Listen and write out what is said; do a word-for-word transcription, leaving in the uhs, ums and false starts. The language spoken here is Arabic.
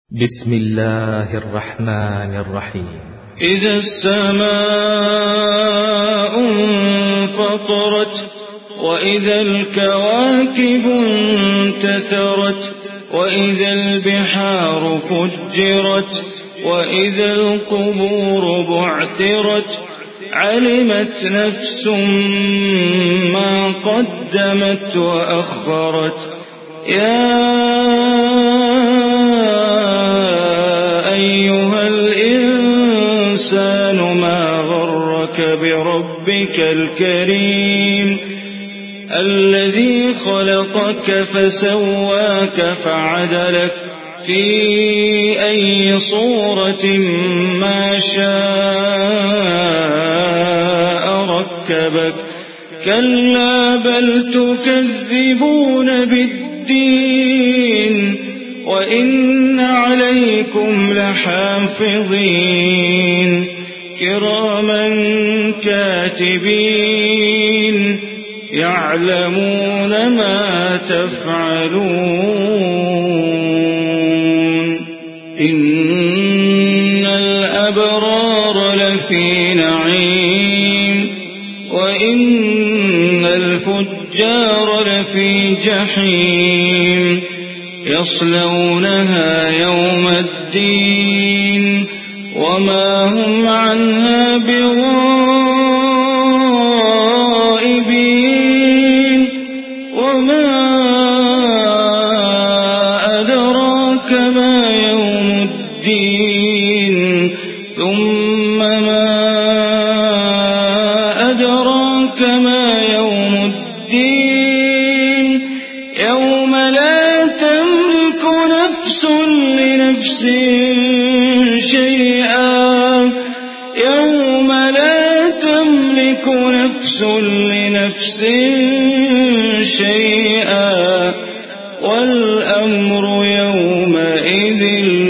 بسم الله الرحمن الرحيم. إذا السماء انفطرت وإذا الكواكب انتثرت وإذا البحار فجرت وإذا القبور بعثرت علمت نفس ما قدمت وأخرت. يا أيها الإنسان ما غرك بربك الكريم الذي خلقك فسواك فعدلك في أي صورة ما شاء ركبك. كلا بل تكذبون بالدين وإن عليكم لحافظين كراما كاتبين يعلمون ما تفعلون. إن الأبرار لفي نعيم وإن الفجار لفي جحيم يصلونها يوم الدين وما هم عنها بغائبين. وما أدراك ما يوم الدين ثم ما أدراك ما يوم الدين يوم لا تملك نفس لنفس شيئا يوم لا تملك نفس لنفس شيئا والأمر يومئذ